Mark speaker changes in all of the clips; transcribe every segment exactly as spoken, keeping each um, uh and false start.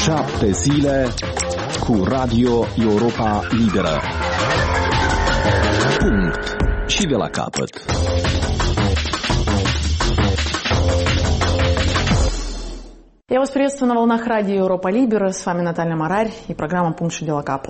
Speaker 1: Șapte zile cu Radio Europa Liberă. Punct. Și de la capăt.
Speaker 2: Я вас приветствую на волнах радио Европа Либера. С вами Наталья Марарь и программа «Пункт Шидела Капот».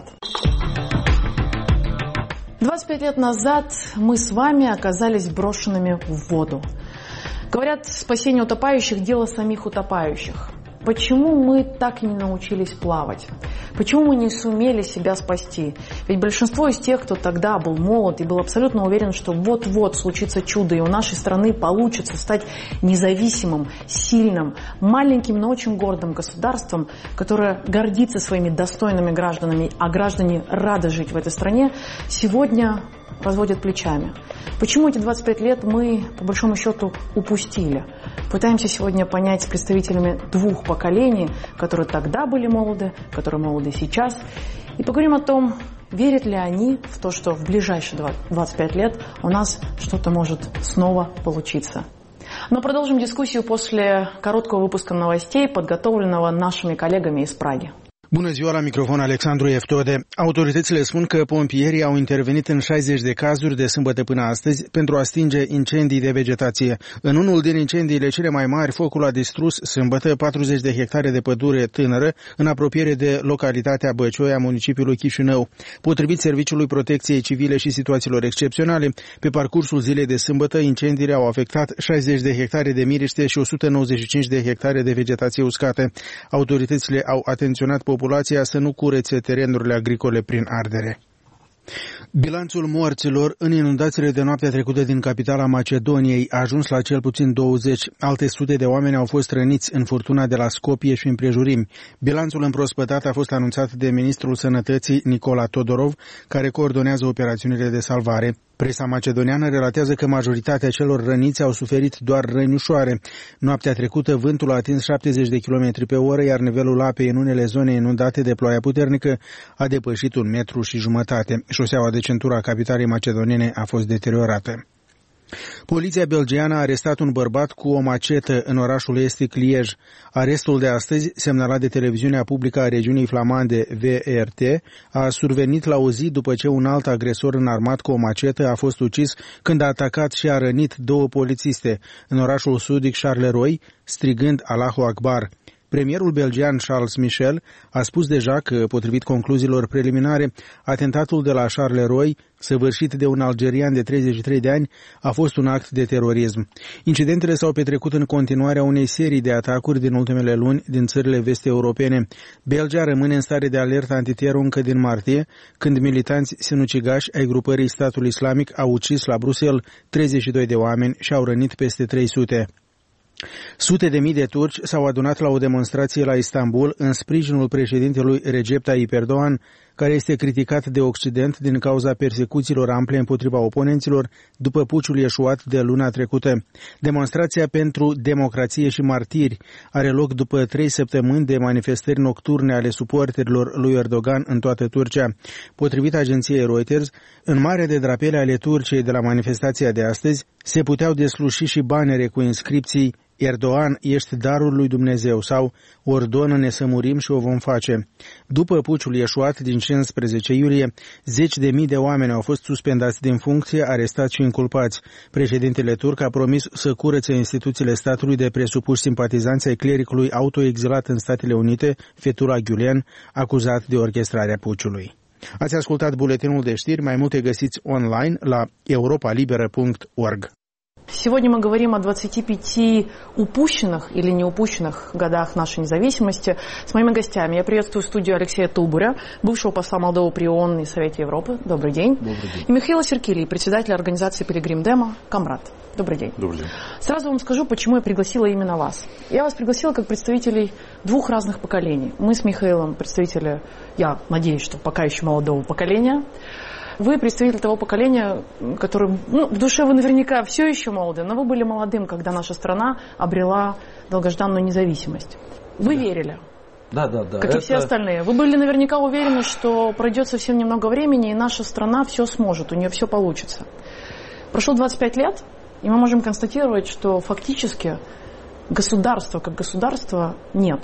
Speaker 2: двадцать пять лет назад мы с вами оказались брошенными в воду. Говорят, спасение утопающих – дело самих утопающих. Почему мы так и не научились плавать? Почему мы не сумели себя спасти? Ведь большинство из тех, кто тогда был молод и был абсолютно уверен, что вот-вот случится чудо, и у нашей страны получится стать независимым, сильным, маленьким, но очень гордым государством, которое гордится своими достойными гражданами, а граждане рады жить в этой стране, сегодня разводят плечами. Почему эти двадцать пять лет мы, по большому счету, упустили? Пытаемся сегодня понять с представителями двух поколений, которые тогда были молоды, которые молоды сейчас. И поговорим о том, верят ли они в то, что в ближайшие двадцать пять лет у нас что-то может снова получиться. Но продолжим дискуссию после короткого выпуска новостей, подготовленного нашими коллегами из Праги.
Speaker 3: Bună ziua, la microfon Alexandru Eftode. Autoritățile spun că pompierii au intervenit în șaizeci de cazuri de sâmbătă până astăzi pentru a stinge incendii de vegetație. În unul din incendiile cele mai mari, focul a distrus sâmbătă patruzeci de hectare de pădure tânără în apropiere de localitatea Băcioi a municipiului Chișinău. Potrivit Serviciului Protecției Civile și Situațiilor Excepționale, pe parcursul zilei de sâmbătă, incendiile au afectat șaizeci de hectare de miriște și o sută nouăzeci și cinci de hectare de vegetație uscată. Autoritățile au atenționat populația să nu curețe terenurile agricole prin ardere. Bilanțul morților în inundațiile de noaptea trecută din capitala Macedoniei a ajuns la cel puțin douăzeci. Alte sute de oameni au fost răniți în furtuna de la Skopje și împrejurimi. Bilanțul împrospătat a fost anunțat de ministrul Sănătății Nicola Todorov, care coordonează operațiunile de salvare. Presa macedoniană relatează că majoritatea celor răniți au suferit doar răni ușoare. Noaptea trecută vântul a atins șaptezeci de kilometri pe oră, iar nivelul apei în unele zone inundate de ploaia puternică a depășit un metru și jumătate. Șoseaua de centură a capitalei macedoniene a fost deteriorată. Poliția belgiană a arestat un bărbat cu o macetă în orașul estic Liege. Arestul de astăzi, semnalat de televiziunea publică a regiunii flamande V R T, a survenit la o zi după ce un alt agresor înarmat cu o macetă a fost ucis când a atacat și a rănit două polițiste în orașul sudic Charleroi, strigând Allahu Akbar. Premierul belgian Charles Michel a spus deja că, potrivit concluziilor preliminare, atentatul de la Charleroi, săvârșit de un algerian de treizeci și trei de ani, a fost un act de terorism. Incidentele s-au petrecut în continuarea unei serii de atacuri din ultimele luni din țările vest-europene. Belgia rămâne în stare de alertă antiteror încă din martie, când militanți sinucigași ai grupării Statul Islamic au ucis la Bruxelles treizeci și doi de oameni și au rănit peste trei sute. Sute de mii de turci s-au adunat la o demonstrație la Istanbul în sprijinul președintelui Recep Tayyip Erdogan, care este criticat de Occident din cauza persecuțiilor ample împotriva oponenților după puciul eșuat de luna trecută. Demonstrația pentru democrație și martiri are loc după trei săptămâni de manifestări nocturne ale suporterilor lui Erdogan în toată Turcia. Potrivit agenției Reuters, în mare de drapele ale Turciei de la manifestația de astăzi se puteau desluși și banere cu inscripții Erdogan, ești darul lui Dumnezeu sau ordonă-ne să murim și o vom face. După puciul eșuat din cincisprezece iulie, zeci de mii de oameni au fost suspendați din funcție, arestați și inculpați. Președintele turc a promis să curețe instituțiile statului de presupuși simpatizanți ai clericului autoexilat în Statele Unite, Fethullah Gülen, acuzat de orchestrarea puciului. Ați ascultat buletinul de știri, mai multe găsiți online la europa liberă punct org.
Speaker 2: Сегодня мы говорим о двадцати пяти упущенных или неупущенных годах нашей независимости с моими гостями. Я приветствую студию Алексея Тулбуря, бывшего посла Молдовы при ООН и Совете Европы. Добрый день.
Speaker 4: Добрый день.
Speaker 2: И Михаила Серкилии, председателя организации Пилигрим Демо, Камрад. Добрый день.
Speaker 4: Добрый день.
Speaker 2: Сразу вам скажу, почему я пригласила именно вас. Я вас пригласила как представителей двух разных поколений. Мы с Михаилом представители, я надеюсь, что пока еще молодого поколения. Вы представитель того поколения, которое, ну, в душе вы наверняка все еще молоды, но вы были молодым, когда наша страна обрела долгожданную независимость. Вы да. верили?
Speaker 4: Да, да, да.
Speaker 2: Как это... и все остальные. Вы были наверняка уверены, что пройдет совсем немного времени, и наша страна все сможет, у нее все получится. Прошло двадцать пять лет, и мы можем констатировать, что фактически государства как государства нет.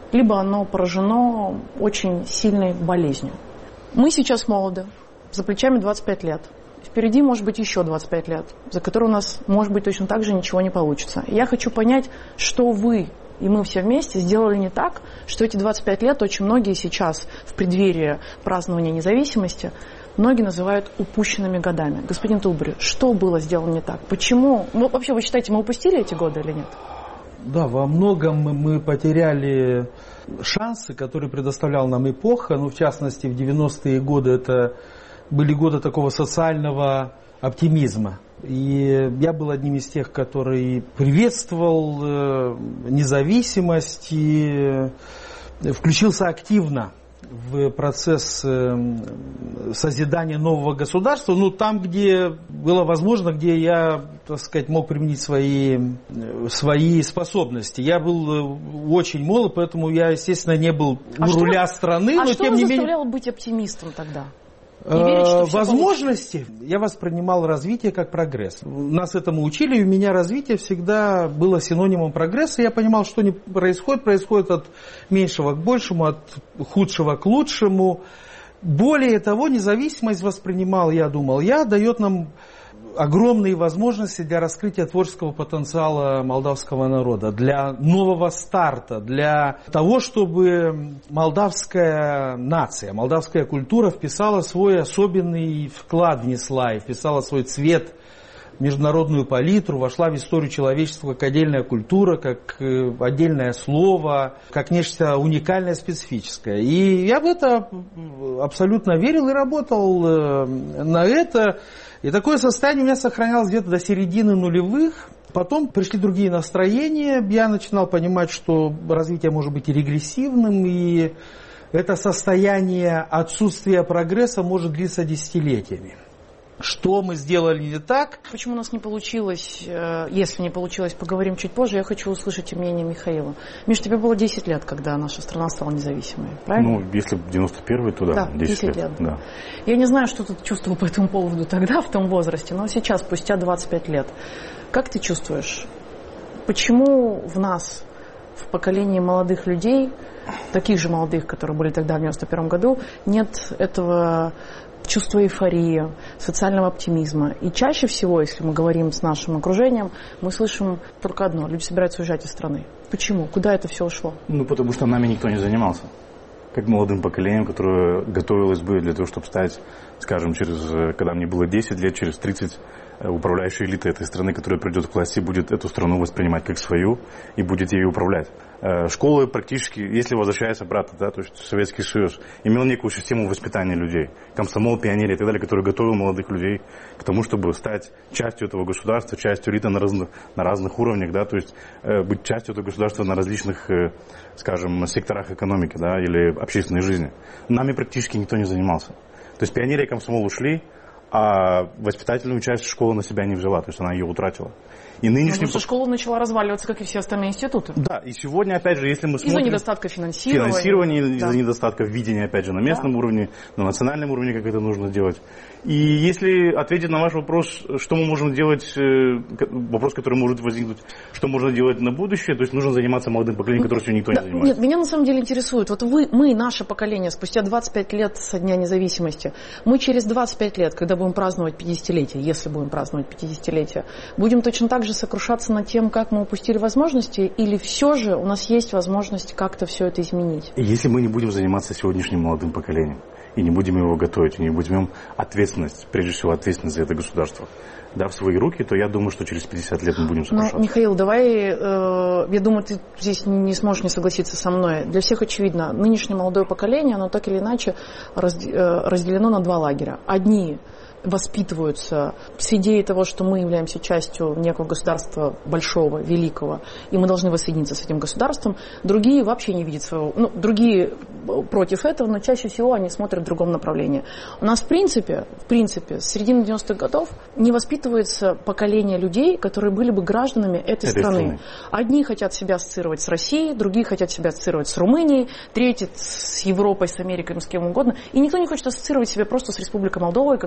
Speaker 2: либо оно поражено очень сильной болезнью. Мы сейчас молоды, за плечами двадцать пять лет. Впереди может быть еще двадцать пять лет, за которые у нас может быть точно так же ничего не получится. Я хочу понять, что вы и мы все вместе сделали не так, что эти двадцать пять лет очень многие сейчас в преддверии празднования независимости многие называют упущенными годами. Господин Тулбури, что было сделано не так? Почему? Ну, вообще, вы считаете, мы упустили эти годы или нет?
Speaker 4: Да, во многом мы потеряли шансы, которые предоставляла нам эпоха. Ну, в частности, в девяностые годы это были годы такого социального оптимизма. И я был одним из тех, который приветствовал независимость и включился активно в процесс созидания нового государства, ну, там, где было возможно, где я, так сказать, мог применить свои, свои способности. Я был очень молод, поэтому я, естественно, не был
Speaker 2: а
Speaker 4: у
Speaker 2: что,
Speaker 4: руля страны.
Speaker 2: А
Speaker 4: но
Speaker 2: что
Speaker 4: тем
Speaker 2: вас
Speaker 4: не менее...
Speaker 2: заставляло быть оптимистом тогда? Верить,
Speaker 4: возможности я воспринимал развитие как прогресс. Нас этому учили, и у меня развитие всегда было синонимом прогресса. Я понимал, что не происходит, происходит от меньшего к большему, от худшего к лучшему. Более того, независимость воспринимал, я думал, я дает нам огромные возможности для раскрытия творческого потенциала молдавского народа, для нового старта, для того, чтобы молдавская нация, молдавская культура вписала свой особенный вклад, внесла и вписала свой цвет в международную палитру, вошла в историю человечества как отдельная культура, как отдельное слово, как нечто уникальное, специфическое. И я в это абсолютно верил и работал на это. И такое состояние у меня сохранялось где-то до середины нулевых. Потом пришли другие настроения. Я начинал понимать, что развитие может быть и регрессивным, и это состояние отсутствия прогресса может длиться десятилетиями. Что мы сделали не так?
Speaker 2: Почему у нас не получилось, если не получилось, поговорим чуть позже. Я хочу услышать мнение Михаила. Миш, тебе было десять лет, когда наша страна стала независимой, правильно?
Speaker 5: Ну, если девяносто первый, то да,
Speaker 2: да
Speaker 5: десять, десять лет. лет. Да.
Speaker 2: Я не знаю, что ты чувствовал по этому поводу тогда, в том возрасте, но сейчас, спустя двадцать пять лет, как ты чувствуешь? Почему в нас, в поколении молодых людей, таких же молодых, которые были тогда в девяносто первом году, нет этого чувства эйфории, социального оптимизма. И чаще всего, если мы говорим с нашим окружением, мы слышим только одно. Люди собираются уезжать из страны. Почему? Куда это все ушло?
Speaker 5: Ну, потому что нами никто не занимался. Как молодым поколением, которое готовилось бы для того, чтобы стать, скажем, через, когда мне было десять лет, через тридцать, управляющей элитой этой страны, которая придет к власти, будет эту страну воспринимать как свою и будет ею управлять. Школы практически, если возвращаясь обратно, да, то есть Советский Союз, имел некую систему воспитания людей, комсомол, пионерия и так далее, который готовил молодых людей к тому, чтобы стать частью этого государства, частью элиты на разных, на разных уровнях, да, то есть быть частью этого государства на различных, скажем, секторах экономики, да, или общественной жизни. Нами практически никто не занимался. То есть пионерия и комсомол ушли, а воспитательную часть школа на себя не взяла, то есть она ее утратила. И нынешний...
Speaker 2: Потому что школа начала разваливаться, как и все остальные институты.
Speaker 5: Да, и сегодня, опять же, если мы смотрим...
Speaker 2: Из-за недостатка финансирования.
Speaker 5: Финансирования,
Speaker 2: да.
Speaker 5: из-за недостатка видения, опять же, на местном да. уровне, на национальном уровне, как это нужно делать. И если ответить на ваш вопрос, что мы можем делать, вопрос, который может возникнуть, что можно делать на будущее, то есть нужно заниматься молодым поколением, которое сегодня никто да, не занимается.
Speaker 2: Нет, меня на самом деле интересует, вот вы, мы, наше поколение, спустя двадцать пять лет со дня независимости, мы через двадцать пять лет, когда будем праздновать пятидесятилетие, если будем праздновать пятидесятилетие, будем точно так же сокрушаться над тем, как мы упустили возможности, или все же у нас есть возможность как-то все это изменить?
Speaker 5: Если мы не будем заниматься сегодняшним молодым поколением, и не будем его готовить, и не будем им ответственность, прежде всего ответственность за это государство, да, в свои руки, то я думаю, что через пятьдесят лет мы будем сокрушаться.
Speaker 2: Ну, Михаил, давай, э, я думаю, ты здесь не сможешь не согласиться со мной. Для всех очевидно, нынешнее молодое поколение, оно так или иначе разделено на два лагеря. Одни воспитываются с идеей того, что мы являемся частью некого государства большого, великого, и мы должны воссоединиться с этим государством. Другие вообще не видят своего... Ну, другие против этого, но чаще всего они смотрят в другом направлении. У нас, в принципе, в принципе, с середины девяностых годов не воспитывается поколение людей, которые были бы гражданами этой, этой страны. страны. Одни хотят себя ассоциировать с Россией, другие хотят себя ассоциировать с Румынией, третьи с Европой, с Америкой, с кем угодно. И никто не хочет ассоциировать себя просто с Республикой Молдова, как с независимой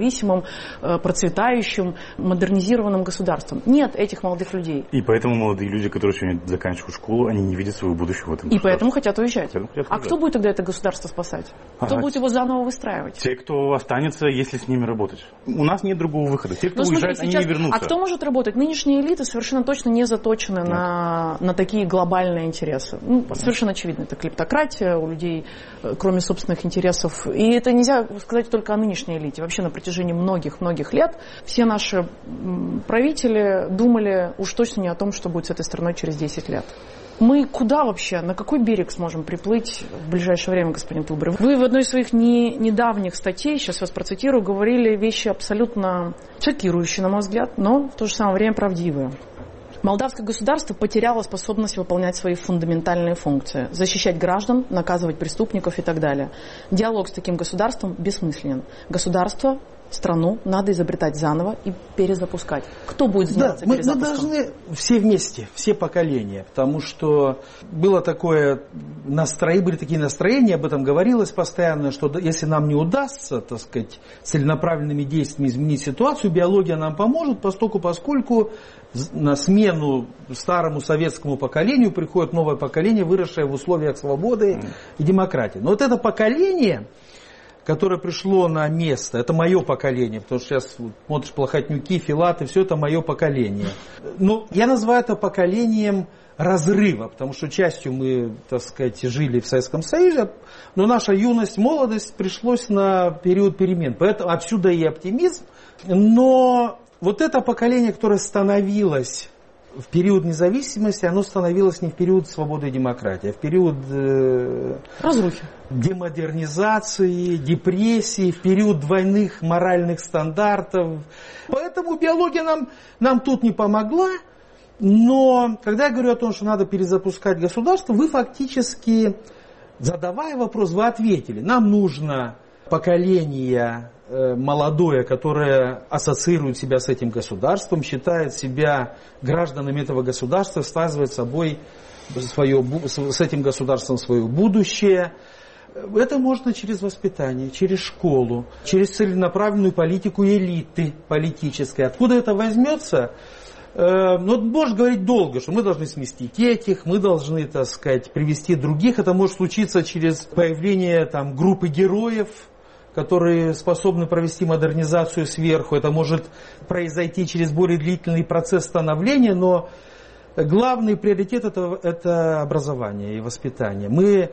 Speaker 2: независимым, процветающим, модернизированным государством. Нет этих молодых людей.
Speaker 5: И поэтому молодые люди, которые сегодня заканчивают школу, они не видят своего будущего в этом
Speaker 2: И поэтому хотят уезжать.
Speaker 5: Поэтому хотят
Speaker 2: а
Speaker 5: уезжать.
Speaker 2: Кто будет тогда это государство спасать? Кто
Speaker 5: Ага.
Speaker 2: будет его заново выстраивать?
Speaker 5: Те, кто останется, если с ними работать. У нас нет другого выхода. Те, кто
Speaker 2: Ну,
Speaker 5: уезжает,
Speaker 2: смотри,
Speaker 5: они
Speaker 2: сейчас...
Speaker 5: не вернутся.
Speaker 2: А кто может работать? Нынешние элиты совершенно точно не заточены на, на такие глобальные интересы. Ну, совершенно очевидно, это клептократия у людей, кроме собственных интересов. И это нельзя сказать только о нынешней элите. Вообще на протяжении многих-многих лет все наши правители думали уж точно не о том, что будет с этой страной через десять лет. Мы куда вообще, на какой берег сможем приплыть в ближайшее время, господин Тылбурь? Вы в одной из своих не, недавних статей, сейчас вас процитирую, говорили вещи абсолютно шокирующие, на мой взгляд, но в то же самое время правдивые. Молдавское государство потеряло способность выполнять свои фундаментальные функции, защищать граждан, наказывать преступников и так далее. Диалог с таким государством бессмысленен. Государство, страну надо изобретать заново и перезапускать. Кто будет заниматься
Speaker 4: да, мы,
Speaker 2: перезапуском?
Speaker 4: Мы должны все вместе, все поколения, потому что было такое настроение, были такие настроения, об этом говорилось постоянно, что если нам не удастся, так сказать, целенаправленными действиями изменить ситуацию, биология нам поможет, поскольку, поскольку на смену старому советскому поколению приходит новое поколение, выросшее в условиях свободы и демократии. Но вот это поколение, которое пришло на место, это мое поколение, потому что сейчас вот, смотришь Плохотнюки, Филаты, все это мое поколение. Но я называю это поколением разрыва, потому что частью мы, так сказать, жили в Советском Союзе, но наша юность, молодость пришлось на период перемен. Поэтому отсюда и оптимизм. Но вот это поколение, которое становилось в период независимости, оно становилось не в период свободы и демократии, а в период э,
Speaker 2: разрухи,
Speaker 4: демодернизации, депрессии, в период двойных моральных стандартов. Поэтому биология нам, нам тут не помогла. Но когда я говорю о том, что надо перезапускать государство, вы фактически, задавая вопрос, вы ответили. Нам нужно поколение молодое, которое ассоциирует себя с этим государством, считает себя гражданами этого государства, связывает с собой свое, с этим государством свое будущее. Это можно через воспитание, через школу, через целенаправленную политику элиты политической. Откуда это возьмется? Ну, можно говорить долго, что мы должны сместить этих, мы должны, так сказать, привести других. Это может случиться через появление там, группы героев, которые способны провести модернизацию сверху. Это может произойти через более длительный процесс становления, но главный приоритет это, это образование и воспитание. Мы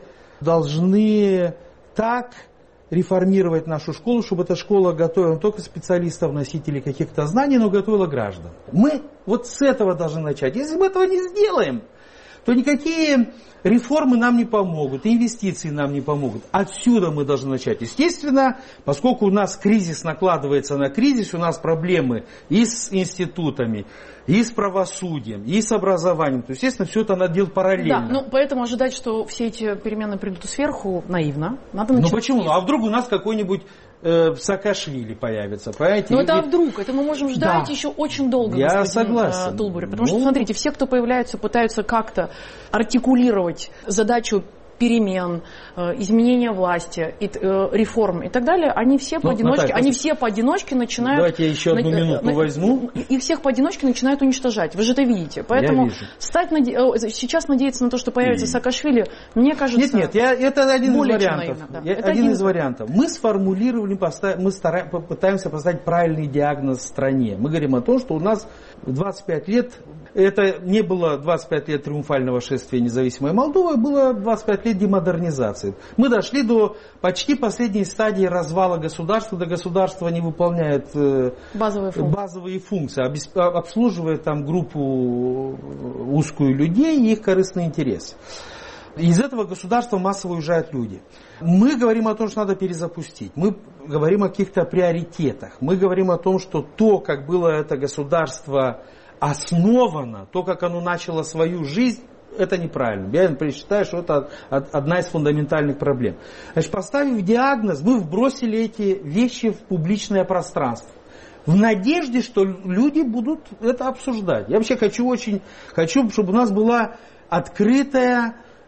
Speaker 4: должны так реформировать нашу школу, чтобы эта школа готовила не только специалистов, носителей каких-то знаний, но готовила граждан. Мы вот с этого должны начать. Если мы этого не сделаем, то никакие реформы нам не помогут, инвестиции нам не помогут. Отсюда мы должны начать. Естественно, поскольку у нас кризис накладывается на кризис, у нас проблемы и с институтами, и с правосудием, и с образованием. То, естественно, все это надо делать параллельно.
Speaker 2: Да, ну поэтому ожидать, что все эти перемены придут сверху, наивно. Надо начать.
Speaker 4: Ну почему? А вдруг у нас какой-нибудь э, Саакашвили появится, понимаете?
Speaker 2: Ну это а вдруг? Это мы можем ждать
Speaker 4: да.
Speaker 2: еще очень долго,
Speaker 4: Я
Speaker 2: господин
Speaker 4: согласен.
Speaker 2: Тылбурь. Потому
Speaker 4: ну...
Speaker 2: что, смотрите, все, кто появляются, пытаются как-то артикулировать задачу перемен, изменения власти, реформ и так далее, они все
Speaker 4: ну,
Speaker 2: поодиночке,
Speaker 4: Наталья,
Speaker 2: они все поодиночке начинают...
Speaker 4: Давайте я еще одну на, минуту на, возьму.
Speaker 2: Их всех поодиночке начинают уничтожать. Вы же это видите. Поэтому стать наде... сейчас надеяться на то, что появится и... Саакашвили, мне кажется...
Speaker 4: Нет, нет, я, это один из вариантов.
Speaker 2: Наивно, да.
Speaker 4: я,
Speaker 2: это
Speaker 4: один,
Speaker 2: один
Speaker 4: из вариантов. Мы сформулировали, поставим, мы стараем, попытаемся поставить правильный диагноз стране. Мы говорим о том, что у нас двадцать пять лет... Это не было двадцать пять лет триумфального шествия независимой Молдовы, было двадцать пять лет демодернизации. Мы дошли до почти последней стадии развала государства, до государства не выполняет
Speaker 2: базовые функции,
Speaker 4: базовые функции обслуживает там группу узкую людей и их корыстный интерес. Из этого государства массово уезжают люди. Мы говорим о том, что надо перезапустить. Мы говорим о каких-то приоритетах. Мы говорим о том, что то, как было это государство основано, то, как оно начало свою жизнь, это неправильно. Я считаю, что это одна из фундаментальных проблем. Значит, поставив диагноз, мы вбросили эти вещи в публичное пространство. В надежде, что люди будут это обсуждать. Я вообще хочу очень, хочу, чтобы у нас была открытая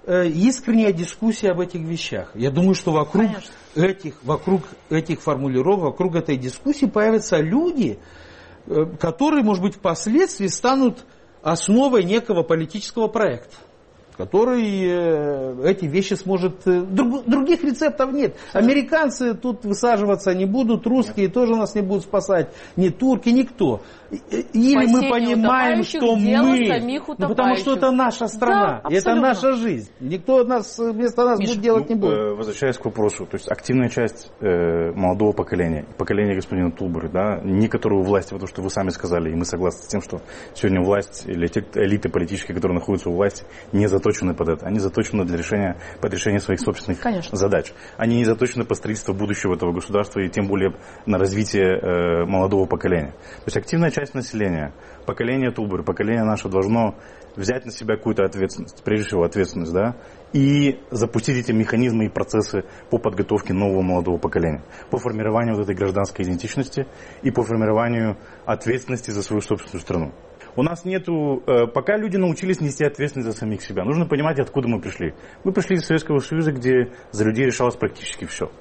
Speaker 4: искренняя дискуссия об этих вещах. Я думаю, что вокруг этих, вокруг этих формулировок, вокруг этой дискуссии появятся люди, которые, может быть, впоследствии станут основой некого политического проекта, который эти вещи сможет... Друг, других рецептов нет. Американцы тут высаживаться не будут, русские нет. тоже нас не будут спасать, ни турки, никто. Или спасение мы понимаем, что мы... Ну, потому что это наша страна, да, это наша жизнь. Никто нас, вместо нас Миша, будет делать ну, не будет.
Speaker 5: Возвращаясь к вопросу, то есть активная часть э, молодого поколения, поколения господина Тулбары, да, не которого власти, потому что вы сами сказали, и мы согласны с тем, что сегодня власть или те элиты политические, которые находятся у власти, не заточены под это. Они заточены для решения, под решение своих собственных Конечно. задач. Они не заточены под строительство будущего этого государства и тем более на развитие э, молодого поколения. То есть активная часть населения, поколение Тулбары, поколение наше должно взять на себя какую-то ответственность, прежде всего ответственность, да, и запустить эти механизмы и процессы по подготовке нового молодого поколения, по формированию вот этой гражданской идентичности и по формированию ответственности за свою собственную страну. У нас нету, пока люди научились нести ответственность за самих себя, нужно понимать, откуда мы пришли. Мы пришли из Советского Союза, где за людей решалось практически все.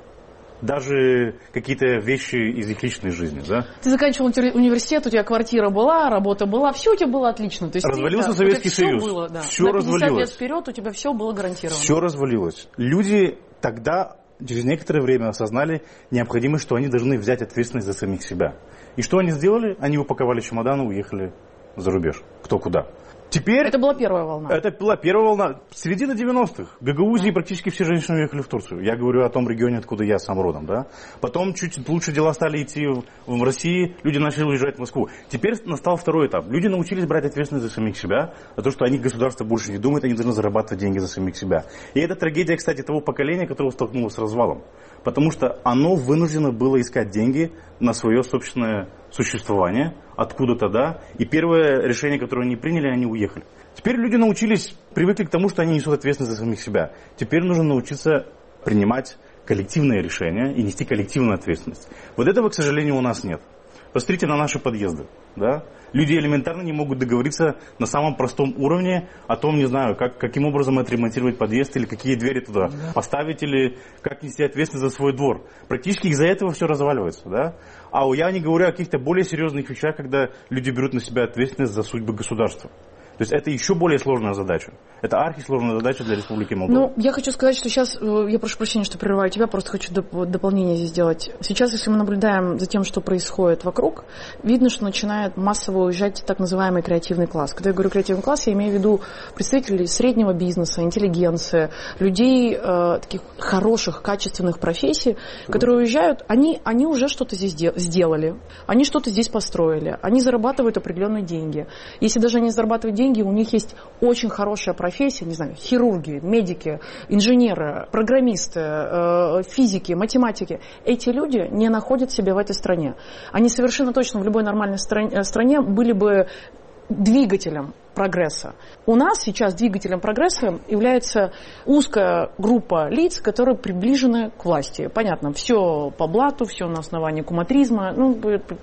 Speaker 5: Даже какие-то вещи из их личной жизни, да?
Speaker 2: Ты заканчивал университет, у тебя квартира была, работа была, все у тебя было отлично. То есть
Speaker 5: развалился
Speaker 2: ты,
Speaker 5: Советский
Speaker 2: да,
Speaker 5: Союз.
Speaker 2: Все было, да.
Speaker 5: Все
Speaker 2: на
Speaker 5: развалилось.
Speaker 2: пятьдесят лет вперед у тебя все было гарантировано.
Speaker 5: Все развалилось. Люди тогда, через некоторое время, осознали необходимость, что они должны взять ответственность за самих себя. И что они сделали? Они упаковали чемоданы, уехали за рубеж. Кто куда. Теперь...
Speaker 2: Это была первая волна.
Speaker 5: Это была первая волна. Середина девяностых. В Гагаузии практически все женщины уехали в Турцию. Я говорю о том регионе, откуда я сам родом. Да? Потом чуть лучше дела стали идти в, в России. Люди начали уезжать в Москву. Теперь настал второй этап. Люди научились брать ответственность за самих себя. За то, что они государство больше не думают, они должны зарабатывать деньги за самих себя. И это трагедия, кстати, того поколения, которое столкнулось с развалом. Потому что оно вынуждено было искать деньги на свое собственное существование, откуда-то, да, и первое решение, которое они приняли, они уехали. Теперь люди научились, привыкли к тому, что они несут ответственность за самих себя. Теперь нужно научиться принимать коллективные решения и нести коллективную ответственность. Вот этого, к сожалению, у нас нет. Посмотрите на наши подъезды, да. Люди элементарно не могут договориться на самом простом уровне о том, не знаю, как, каким образом отремонтировать подъезд или какие двери туда поставить, или как нести ответственность за свой двор. Практически из-за этого все разваливается, да. А я не говорю о каких-то более серьезных вещах, когда люди берут на себя ответственность за судьбы государства. То есть это еще более сложная задача. Это архисложная задача для Республики Молдова.
Speaker 2: Ну, я хочу сказать, что сейчас, я прошу прощения, что прерываю тебя, просто хочу доп- дополнение здесь сделать. Сейчас, если мы наблюдаем за тем, что происходит вокруг, видно, что начинает массово уезжать так называемый креативный класс. Когда я говорю креативный класс, я имею в виду представителей среднего бизнеса, интеллигенции, людей э, таких хороших, качественных профессий, которые уезжают, они, они уже что-то здесь де- сделали, они что-то здесь построили, они зарабатывают определенные деньги. Если даже они зарабатывают деньги, у них есть очень хорошая профессия, не знаю, хирурги, медики, инженеры, программисты, э, физики, математики. Эти люди не находят себя в этой стране. Они совершенно точно в любой нормальной стране, стране были бы двигателем прогресса. У нас сейчас двигателем прогресса является узкая группа лиц, которые приближены к власти. Понятно, все по блату, все на основании куматризма, ну,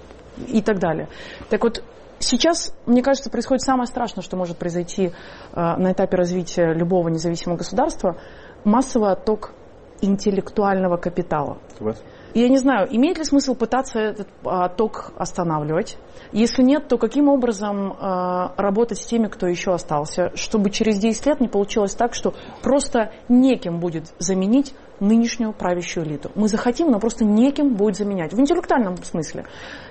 Speaker 2: и так далее. Так вот, сейчас, мне кажется, происходит самое страшное, что может произойти э, на этапе развития любого независимого государства – массовый отток интеллектуального капитала.
Speaker 5: Вот.
Speaker 2: Я не знаю, имеет ли смысл пытаться этот отток останавливать? Если нет, то каким образом э, работать с теми, кто еще остался, чтобы через десять лет не получилось так, что просто неким будет заменить нынешнюю правящую элиту. Мы захотим, но просто неким будет заменять. В интеллектуальном смысле.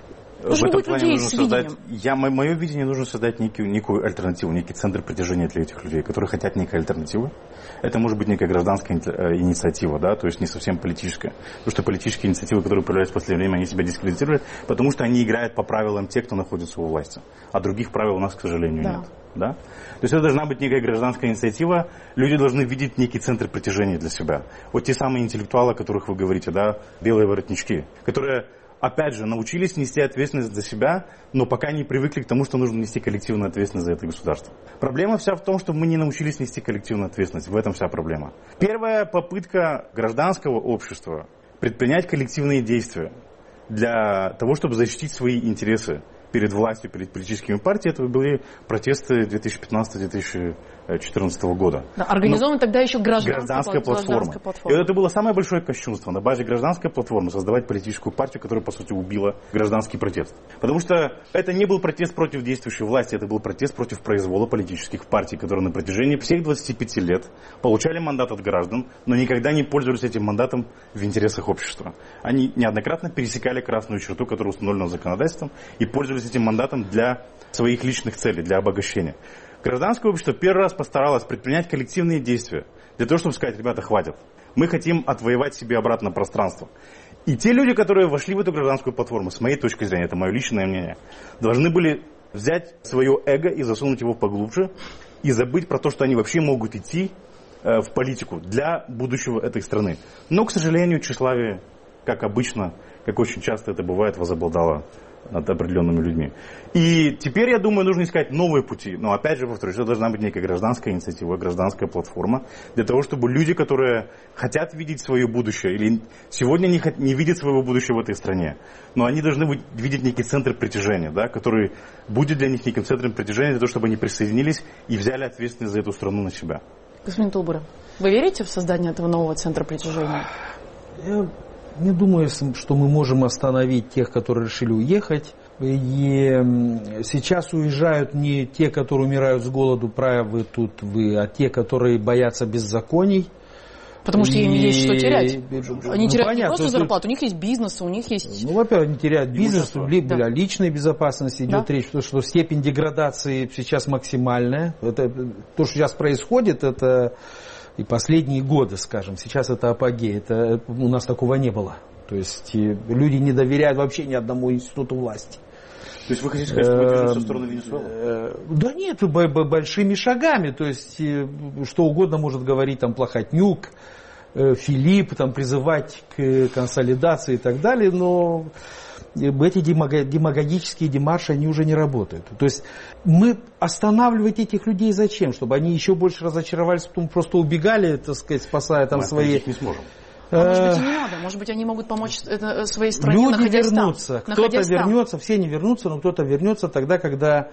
Speaker 5: В этом плане нужно создать, я, мое видение, нужно создать некую, некую альтернативу, некий центр притяжения для этих людей, которые хотят некой альтернативы. Это может быть некая гражданская инициатива, да, то есть не совсем политическая. Потому что политические инициативы, которые появляются в последнее время, они себя дискредитируют, потому что они играют по правилам тех, кто находится у власти. А других правил у нас, к сожалению, да. нет. Да? То есть это должна быть некая гражданская инициатива, люди должны видеть некий центр притяжения для себя. Вот те самые интеллектуалы, о которых вы говорите, да, белые воротнички, которые... опять же, научились нести ответственность за себя, но пока не привыкли к тому, что нужно нести коллективную ответственность за это государство. Проблема вся в том, что мы не научились нести коллективную ответственность. В этом вся проблема. Первая попытка гражданского общества предпринять коллективные действия для того, чтобы защитить свои интересы перед властью, перед политическими партиями, это были протесты две тысячи пятнадцатого — две тысячи четырнадцатого года.
Speaker 2: Да, организована тогда еще гражданская,
Speaker 5: гражданская платформа.
Speaker 2: гражданская платформа.
Speaker 5: И это было самое большое кощунство на базе гражданской платформы создавать политическую партию, которая, по сути, убила гражданский протест. Потому что это не был протест против действующей власти, это был протест против произвола политических партий, которые на протяжении всех двадцати пяти лет получали мандат от граждан, но никогда не пользовались этим мандатом в интересах общества. Они неоднократно пересекали красную черту, которая установлена законодательством, и пользовались этим мандатом для своих личных целей, для обогащения. Гражданское общество первый раз постаралось предпринять коллективные действия для того, чтобы сказать: ребята, хватит. Мы хотим отвоевать себе обратно пространство. И те люди, которые вошли в эту гражданскую платформу, с моей точки зрения, это мое личное мнение, должны были взять свое эго и засунуть его поглубже, и забыть про то, что они вообще могут идти э, в политику для будущего этой страны. Но, к сожалению, тщеславие, как обычно, как очень часто это бывает, возобладало над определенными людьми. И теперь, я думаю, нужно искать новые пути. Но опять же, повторюсь, это должна быть некая гражданская инициатива, гражданская платформа, для того, чтобы люди, которые хотят видеть свое будущее, или сегодня не, не видят своего будущего в этой стране, но они должны быть, видеть некий центр притяжения, да, который будет для них неким центром притяжения, для того, чтобы они присоединились и взяли ответственность за эту страну на себя.
Speaker 2: Господин Тулбура, вы верите в создание этого нового центра притяжения?
Speaker 4: Я не думаю, что мы можем остановить тех, которые решили уехать. И сейчас уезжают не те, которые умирают с голоду, правы тут вы, а те, которые боятся беззаконий.
Speaker 2: Потому что им
Speaker 4: и...
Speaker 2: есть что терять. Они
Speaker 4: ну,
Speaker 2: теряют
Speaker 4: понятно,
Speaker 2: не просто
Speaker 4: что...
Speaker 2: зарплату, у них есть бизнес, у них есть...
Speaker 4: Ну, во-первых, они теряют бизнес, либо
Speaker 2: да.
Speaker 4: о личной безопасности идет
Speaker 2: да.
Speaker 4: речь, потому что степень деградации сейчас максимальная. Это, то, что сейчас происходит, это и последние годы, скажем, сейчас это апогей. Это, у нас такого не было. То есть люди не доверяют вообще ни одному институту власти.
Speaker 5: То есть вы хотите сказать, что мы движемся в сторону Венесуэлы?
Speaker 4: Да нет, большими шагами. То есть что угодно может говорить там Плохотнюк, Филипп, там, призывать к консолидации и так далее, но эти демагогические демарши, они уже не работают. То есть мы останавливать этих людей зачем? Чтобы они еще больше разочаровались, потом просто убегали, так сказать, спасая там
Speaker 5: мы
Speaker 4: свои...
Speaker 5: не сможем.
Speaker 2: А может быть и не надо, может быть они могут помочь это, своей стране,
Speaker 4: люди
Speaker 2: находясь
Speaker 4: вернутся,
Speaker 2: там.
Speaker 4: Кто-то вернется, все не вернутся, но кто-то вернется тогда, когда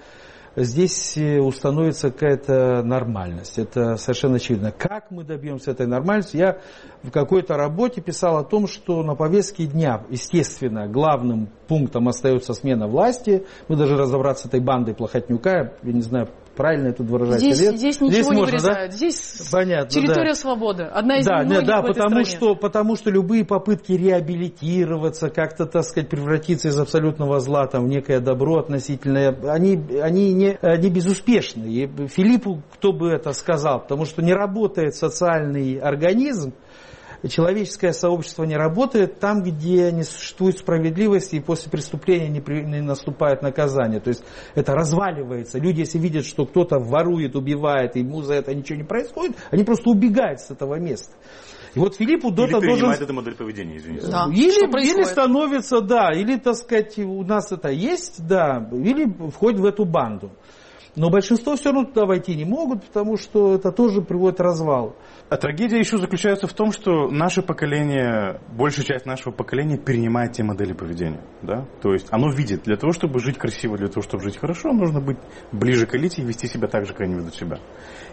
Speaker 4: здесь установится какая-то нормальность. Это совершенно очевидно. Как мы добьемся этой нормальности? Я в какой-то работе писал о том, что на повестке дня, естественно, главным пунктом остается смена власти. Мы должны разобраться с этой бандой Плохотнюка, я не знаю, правильно это выражать.
Speaker 2: Здесь,
Speaker 4: лет.
Speaker 2: здесь ничего
Speaker 4: здесь
Speaker 2: не
Speaker 4: можно,
Speaker 2: вырезают.
Speaker 4: Да?
Speaker 2: Здесь
Speaker 4: понятно,
Speaker 2: территория
Speaker 4: да.
Speaker 2: свободы. Одна из
Speaker 4: да,
Speaker 2: немногих
Speaker 4: да,
Speaker 2: в этой
Speaker 4: потому
Speaker 2: стране.
Speaker 4: что, потому что любые попытки реабилитироваться, как-то, так сказать, превратиться из абсолютного зла там, в некое добро относительное, они, они, не, они безуспешны. И Филиппу кто бы это сказал, потому что не работает социальный организм, человеческое сообщество не работает там, где не существует справедливости и после преступления не, при, не наступает наказание. То есть это разваливается. Люди, если видят, что кто-то ворует, убивает, и ему за это ничего не происходит, они просто убегают с этого места. И вот Филиппу Дота
Speaker 5: или
Speaker 4: должен...
Speaker 5: эту модель поведения, извините.
Speaker 2: Да.
Speaker 4: Или, или становится, да, или, так сказать, у нас это есть, да, или входит в эту банду. Но большинство все равно туда войти не могут, потому что это тоже приводит к развалу.
Speaker 5: А трагедия еще заключается в том, что наше поколение, большая часть нашего поколения перенимает те модели поведения. Да? То есть оно видит, для того, чтобы жить красиво, для того, чтобы жить хорошо, нужно быть ближе к элите и вести себя так же, как они ведут себя.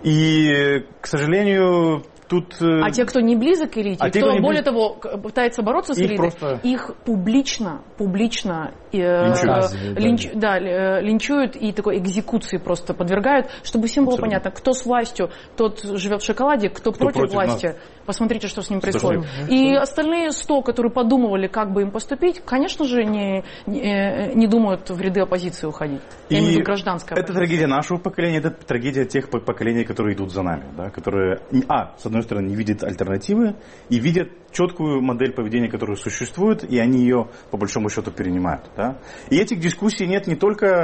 Speaker 5: И, к сожалению, тут...
Speaker 2: А те, кто не близок к элите,
Speaker 5: а
Speaker 2: кто,
Speaker 5: те, кто
Speaker 2: более
Speaker 5: близ...
Speaker 2: того, пытается бороться с
Speaker 5: их
Speaker 2: элитой,
Speaker 5: просто...
Speaker 2: их публично, публично э,
Speaker 5: линчуют.
Speaker 2: Э, линч, да, э, линчуют и такой экзекуции просто подвергают, чтобы всем было
Speaker 5: абсолютно.
Speaker 2: Понятно, кто с властью, тот живет в шоколаде, кто, кто против, против власти. Нас. Посмотрите, что с ним что происходит. Что? И что? Остальные сто, которые подумывали, как бы им поступить, конечно же, не, не, не думают в ряды оппозиции уходить.
Speaker 5: И
Speaker 2: Я имею в виду гражданская
Speaker 5: это трагедия нашего поколения, это трагедия тех поколений, которые идут за нами, да, которые, а, с одной стороны, не видят альтернативы и видят четкую модель поведения, которая существует, и они ее, по большому счету, перенимают. Да? И этих дискуссий нет не только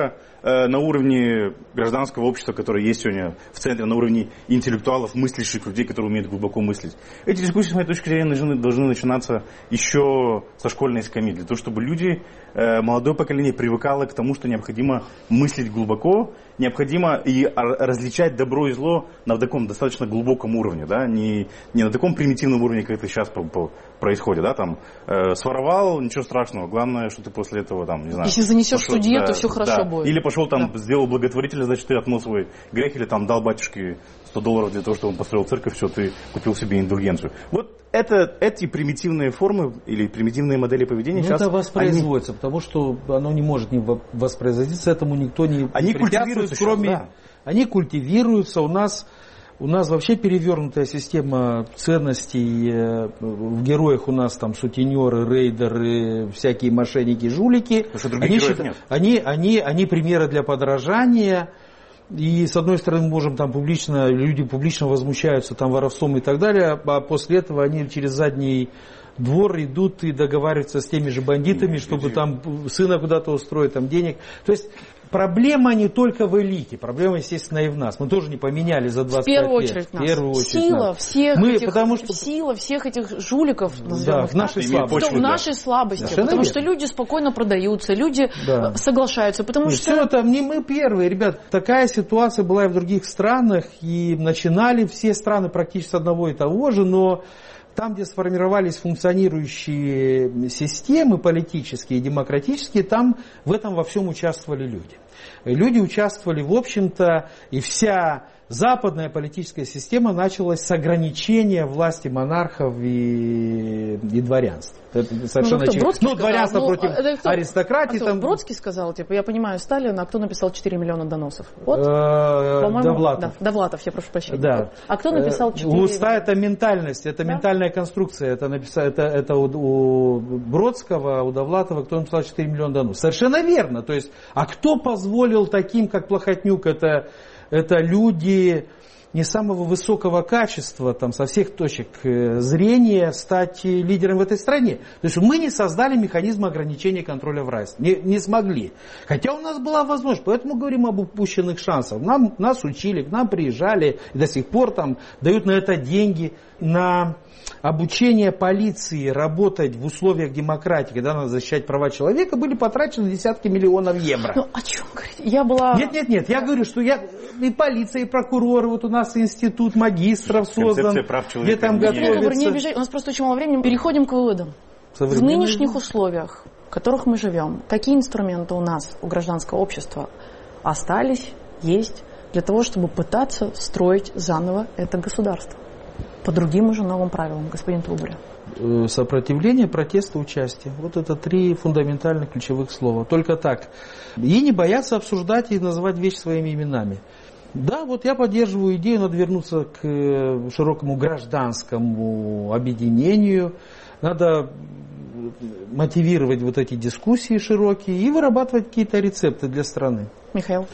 Speaker 5: э, на уровне гражданского общества, которое есть сегодня в центре, на уровне интеллектуалов, мыслящих людей, которые умеют глубоко мыслить. Эти дискуссии, с моей точки зрения, должны, должны начинаться еще со школьной скамьи, для того, чтобы люди, э, молодое поколение привыкало к тому, что необходимо мыслить глубоко, необходимо и различать добро и зло на таком достаточно глубоком уровне, да, не, не на таком примитивном уровне, как это сейчас происходит, да, там, э, своровал, ничего страшного, главное, что ты после этого, там, не знаю.
Speaker 2: Если занесешь
Speaker 5: пошел,
Speaker 2: в суде,
Speaker 5: да,
Speaker 2: то все хорошо
Speaker 5: да.
Speaker 2: будет.
Speaker 5: Или пошел там,
Speaker 2: да.
Speaker 5: сделал благотворителя, значит, ты отмыл свой грех, или там дал батюшке сто долларов для того, чтобы он построил церковь, все, ты купил себе индульгенцию. Вот это, эти примитивные формы или примитивные модели поведения
Speaker 4: ну,
Speaker 5: сейчас...
Speaker 4: это воспроизводится,
Speaker 5: они...
Speaker 4: потому что оно не может не воспроизводиться, этому никто не
Speaker 5: они
Speaker 4: препятствует, кроме...
Speaker 5: сейчас, да.
Speaker 4: Они культивируются, у нас... У нас вообще перевернутая система ценностей. В героях у нас там сутенеры, рейдеры, всякие мошенники, жулики. Они, считают, они, они, они примеры для подражания. И с одной стороны можем там публично, люди публично возмущаются там воровством и так далее, а после этого они через задний двор идут и договариваются с теми же бандитами, чтобы там сына куда-то устроить, там денег. То есть проблема не только в элите, проблема, естественно, и в нас. Мы тоже не поменяли за двадцать пять лет.
Speaker 2: В первую очередь нас. В первую очередь сила нас. Всех
Speaker 4: Мы,
Speaker 2: этих,
Speaker 4: потому что...
Speaker 2: сила всех этих жуликов,
Speaker 4: да, в нашей слабости.
Speaker 2: В нашей слабости. Совершенно потому верно. Что люди спокойно продаются, люди да. соглашаются. Потому
Speaker 4: и
Speaker 2: что...
Speaker 4: Все это не мы первые, ребят. Такая ситуация была и в других странах, и начинали все страны практически с одного и того же, но... Там, где сформировались функционирующие системы политические и демократические, там в этом во всем участвовали люди. Люди участвовали, в общем-то, и вся западная политическая система началась с ограничения власти монархов и, и дворянства. Это совершенно
Speaker 2: ну,
Speaker 4: очевидно. Ну,
Speaker 2: сказал,
Speaker 4: дворянство
Speaker 2: ну,
Speaker 4: против
Speaker 2: кто,
Speaker 4: аристократии.
Speaker 2: А
Speaker 4: там...
Speaker 2: Бродский сказал, типа, я понимаю Сталина, а кто написал четыре миллиона доносов? Вот,
Speaker 4: по-моему, Довлатов.
Speaker 2: Да, Довлатов, я прошу прощения.
Speaker 4: Да.
Speaker 2: А кто написал четыре?
Speaker 4: Уста — это ментальность, это да? ментальная конструкция. Это, написал, это, это у, у Бродского, у Довлатова, кто написал четыре миллиона доносов. Совершенно верно. То есть, а кто позволил таким, как Плохотнюк, это, это люди... не самого высокого качества, там, со всех точек зрения, стать лидером в этой стране. То есть мы не создали механизм ограничения контроля власти. Не, не смогли. Хотя у нас была возможность. Поэтому говорим об упущенных шансах. Нам, нас учили, к нам приезжали, и до сих пор там дают на это деньги, на обучение полиции работать в условиях демократии, когда надо защищать права человека, были потрачены десятки миллионов евро.
Speaker 2: Ну, о чем говорить? Я была...
Speaker 4: Нет, нет, нет, я говорю, что я и полиция, и прокуроры, вот у нас институт магистров создан, где там готовятся...
Speaker 2: Не обижай, у нас просто очень мало времени. Переходим к выводам. В нынешних условиях, в которых мы живем, какие инструменты у нас, у гражданского общества остались, есть, для того, чтобы пытаться строить заново это государство? По другим уже новым правилам, господин Трубарев.
Speaker 4: Сопротивление, протест, участие. Вот это три фундаментальных ключевых слова. Только так. И не бояться обсуждать и называть вещи своими именами. Да, вот я поддерживаю идею, надо вернуться к широкому гражданскому объединению. Надо мотивировать вот эти дискуссии широкие и вырабатывать какие-то рецепты для страны.
Speaker 2: Михаил?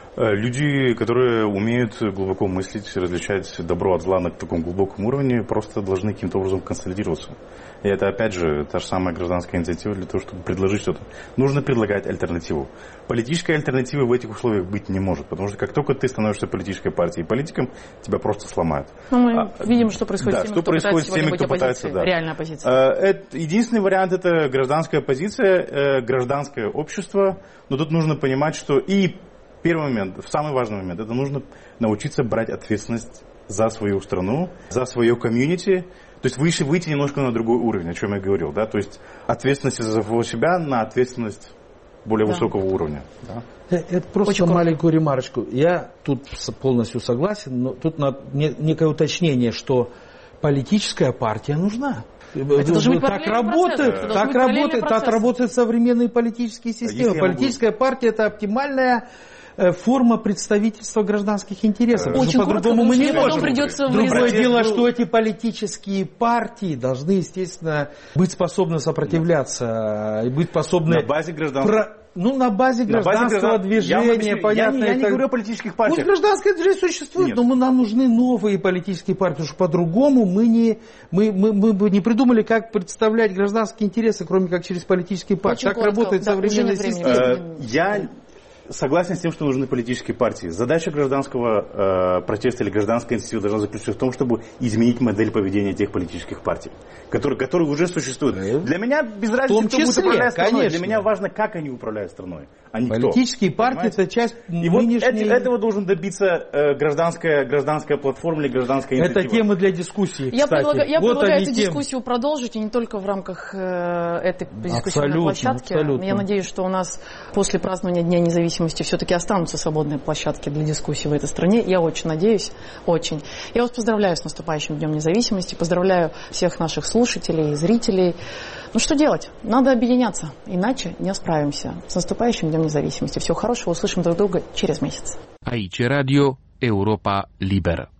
Speaker 5: Люди, которые умеют глубоко мыслить, различать добро от зла на таком глубоком уровне, просто должны каким-то образом консолидироваться. И это, опять же, та же самая гражданская инициатива для того, чтобы предложить что-то. Нужно предлагать альтернативу. Политической альтернативы в этих условиях быть не может, потому что как только ты становишься политической партией и политиком, тебя просто сломают.
Speaker 2: Но мы а, видим, что происходит
Speaker 5: да,
Speaker 2: с теми,
Speaker 5: что
Speaker 2: кто
Speaker 5: происходит
Speaker 2: пытается,
Speaker 5: с теми, кто пытается, да.
Speaker 2: Реальная оппозиция.
Speaker 5: Это, единственный вариант — это гражданская оппозиция, гражданское общество, но тут нужно понимать, что и первый момент, самый важный момент, это нужно научиться брать ответственность за свою страну, за свое комьюнити, то есть выше, выйти немножко на другой уровень, о чем я говорил, да, то есть ответственность за самого себя на ответственность более да. высокого уровня. Да.
Speaker 4: Это просто Очень маленькую круто. ремарочку. Я тут полностью согласен, но тут надо некое уточнение, что политическая партия нужна. Это так работает, это так работает, так работают современные политические системы. Политическая могу... партия — это оптимальная форма представительства гражданских интересов.
Speaker 2: Очень
Speaker 4: по-другому мы не можем.
Speaker 2: Другое
Speaker 4: дело, что эти политические партии должны, естественно, быть способны сопротивляться, и быть способны...
Speaker 5: На базе гражданства. Про...
Speaker 4: Ну, на базе гражданского движения,
Speaker 5: я
Speaker 4: понятно.
Speaker 5: Я, я
Speaker 4: не
Speaker 5: так... говорю о политических партиях.
Speaker 4: Ну, гражданское движение существует, Нет. но мы, нам нужны новые политические партии, потому что по-другому мы не, мы, мы, мы бы не придумали, как представлять гражданские интересы, кроме как через политические партии.
Speaker 2: Очень
Speaker 4: так
Speaker 2: коротко.
Speaker 4: работает
Speaker 2: да,
Speaker 4: современная система.
Speaker 5: Я согласен с тем, что нужны политические партии. Задача гражданского э, протеста или гражданской инициативы должна заключаться в том, чтобы изменить модель поведения тех политических партий, которые, которые уже существуют. Для меня без разницы, кто будет управлять страной. Конечно. Для меня важно, как они управляют страной, а не
Speaker 4: политические
Speaker 5: кто.
Speaker 4: партии – это часть
Speaker 5: И
Speaker 4: нынешней...
Speaker 5: вот эти, этого должен добиться э, гражданская, гражданская платформа или гражданская инициатива.
Speaker 4: Это тема для дискуссии,
Speaker 2: Я
Speaker 4: кстати.
Speaker 2: предлагаю, я
Speaker 4: вот
Speaker 2: предлагаю эту
Speaker 4: тем...
Speaker 2: дискуссию продолжить, и не только в рамках э, этой дискуссионной
Speaker 4: абсолютно,
Speaker 2: площадки.
Speaker 4: абсолютно.
Speaker 2: Я надеюсь, что у нас после празднования Дня независимости все-таки останутся свободные площадки для дискуссии в этой стране. Я очень надеюсь, очень. Я вас поздравляю с наступающим Днем независимости, поздравляю всех наших слушателей и зрителей. Ну что делать? Надо объединяться, иначе не справимся. С наступающим Днем независимости. Всего хорошего, услышим друг друга через месяц.
Speaker 1: Aici Radio Europa Liberă.